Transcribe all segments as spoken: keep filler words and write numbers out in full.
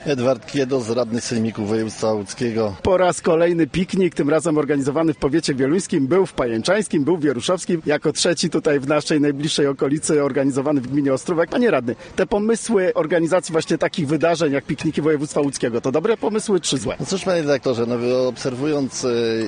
Edward Kiedos, radny Sejmiku Województwa Łódzkiego. Po raz kolejny piknik, tym razem organizowany w powiecie wieluńskim, był w Pajęczańskim, był w Wieruszowskim, jako trzeci tutaj w naszej najbliższej okolicy organizowany w gminie Ostrówek. Panie radny, te pomysły organizacji właśnie takich wydarzeń jak pikniki województwa łódzkiego, to dobre pomysły czy złe? No cóż, panie redaktorze, no obserwując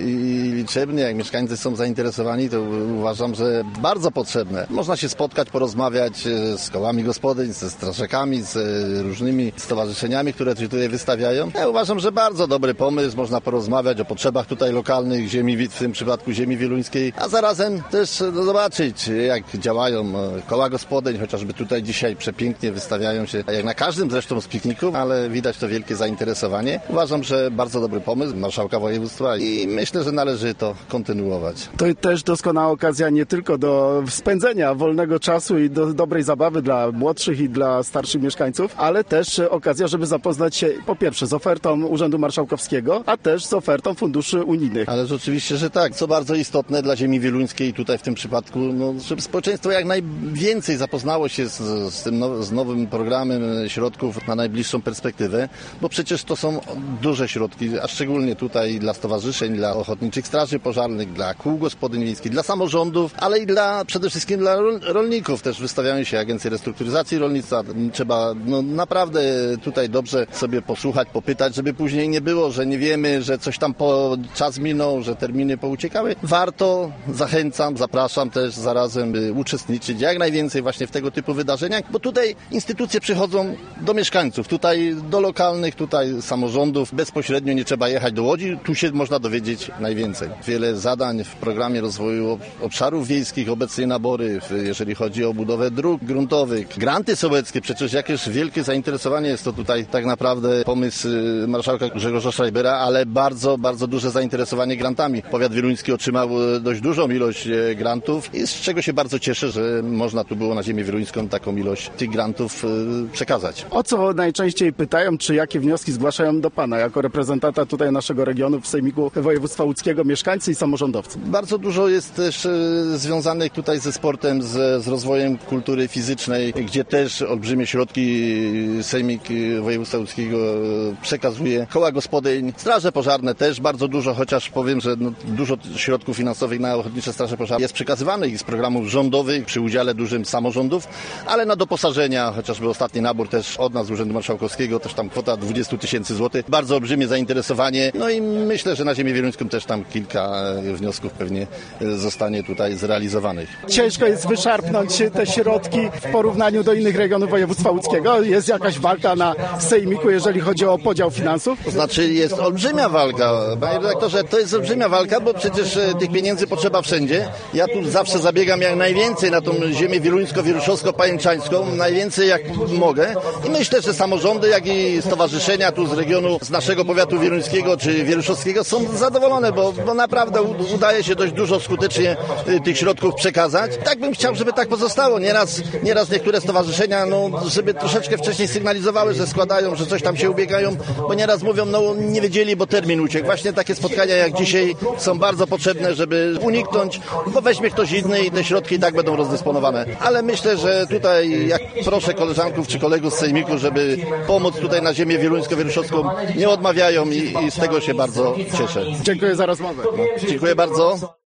i liczebnie, jak mieszkańcy są zainteresowani, to uważam, że bardzo potrzebne. Można się spotkać, porozmawiać z kołami gospodyń, ze strażakami, z różnymi stowarzyszeniami, które się tutaj wystawiają. Ja uważam, że bardzo dobry pomysł. Można porozmawiać o potrzebach tutaj lokalnych ziemi, w tym przypadku ziemi wieluńskiej, a zarazem też no, zobaczyć, jak działają koła gospodyń, chociażby tutaj dzisiaj przepięknie wystawiają się, jak na każdym zresztą z pikników, ale widać to wielkie zainteresowanie. Uważam, że bardzo dobry pomysł marszałka województwa i myślę, że należy to kontynuować. To też doskonała okazja nie tylko do spędzenia wolnego czasu i do dobrej zabawy dla młodszych i dla starszych mieszkańców, ale też okazja, żeby zapoznać się po pierwsze z ofertą Urzędu Marszałkowskiego, a też z ofertą funduszy unijnych. Ale rzeczywiście, że tak. Co bardzo istotne dla ziemi wieluńskiej tutaj w tym przypadku, no, żeby społeczeństwo jak najwięcej zapoznało się z, z tym now, z nowym programem środków na najbliższą perspektywę, bo przecież to są duże środki, a szczególnie tutaj dla stowarzyszeń, dla ochotniczych straży pożarnych, dla kół gospodyń wiejskich, dla samorządów, ale i dla przede wszystkim dla rolników. Też wystawiają się agencje restrukturyzacji rolnictwa. Trzeba no, naprawdę tutaj dobrze sobie posłuchać, popytać, żeby później nie było, że nie wiemy, że coś tam po czas minął, że terminy pouciekały. Warto, zachęcam, zapraszam też zarazem, by uczestniczyć jak najwięcej właśnie w tego typu wydarzeniach, bo tutaj instytucje przychodzą do mieszkańców, tutaj do lokalnych, tutaj samorządów. Bezpośrednio nie trzeba jechać do Łodzi, tu się można dowiedzieć najwięcej. Wiele zadań w programie rozwoju obszarów wiejskich, obecnie nabory, jeżeli chodzi o budowę dróg gruntowych, granty sołeckie, przecież jakieś wielkie zainteresowanie jest to tutaj tak naprawdę pomysł marszałka Grzegorza Schreibera, ale bardzo, bardzo duże zainteresowanie grantami. Powiat wieluński otrzymał dość dużą ilość grantów i z czego się bardzo cieszę, że można tu było na ziemię wieluńską taką ilość tych grantów przekazać. O co najczęściej pytają, czy jakie wnioski zgłaszają do Pana jako reprezentanta tutaj naszego regionu w Sejmiku Województwa Łódzkiego mieszkańcy i samorządowcy? Bardzo dużo jest też związanych tutaj ze sportem, z, z rozwojem kultury fizycznej, gdzie też olbrzymie środki Sejmik Województwa Łódzkiego przekazuje. Koła gospodyń, straże pożarne też bardzo dużo, chociaż powiem, że no, dużo środków finansowych na ochotnicze straże pożarne jest przekazywanych z programów rządowych przy udziale dużym samorządów, ale na doposażenia, chociażby ostatni nabór też od nas z Urzędu Marszałkowskiego, też tam kwota dwadzieścia tysięcy złotych. Bardzo olbrzymie zainteresowanie. No i myślę, że na ziemię wieluńską też tam kilka wniosków pewnie zostanie tutaj zrealizowanych. Ciężko jest wyczerpnąć te środki w porównaniu do innych regionów województwa łódzkiego. Jest jakaś walka na Sejmiku, jeżeli chodzi o podział finansów? To znaczy jest olbrzymia walka. Panie redaktorze, to jest olbrzymia walka, bo przecież tych pieniędzy potrzeba wszędzie. Ja tu zawsze zabiegam jak najwięcej na tą ziemię wieluńsko-wieruszowsko-pajęczańską, najwięcej jak mogę. I myślę, że samorządy, jak i stowarzyszenia tu z regionu, z naszego powiatu wieluńskiego czy wieruszowskiego są zadowolone, bo, bo naprawdę udaje się dość dużo skutecznie tych środków przekazać. Tak bym chciał, żeby tak pozostało. Nieraz, nieraz niektóre stowarzyszenia, no, żeby troszeczkę wcześniej sygnalizowały, że składają, że coś tam się ubiegają, bo nieraz mówią, no nie wiedzieli, bo termin uciekł. Właśnie takie spotkania jak dzisiaj są bardzo potrzebne, żeby uniknąć, bo weźmie ktoś inny i te środki i tak będą rozdysponowane. Ale myślę, że tutaj, jak proszę koleżanków czy kolegów z Sejmiku, żeby pomóc tutaj na ziemię wieluńsko-wieruszowską, nie odmawiają i, i z tego się bardzo cieszę. Dziękuję za rozmowę. Dziękuję bardzo.